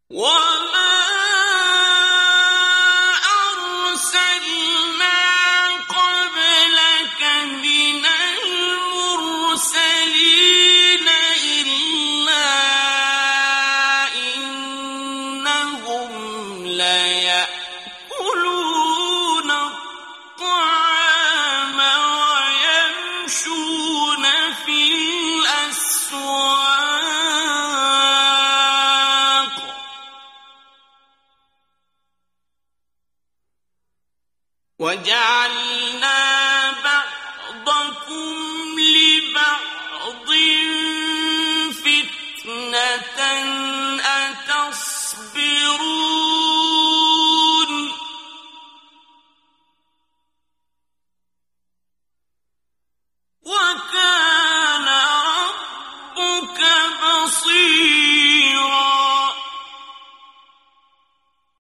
وما أرسلنا قبلك من المرسلين إلا إنهم ليأكلون الطعام ويمشون في الأسواق وجعلنا بعضكم لبعض فتنة أتصبرون وكان ربك بصيرا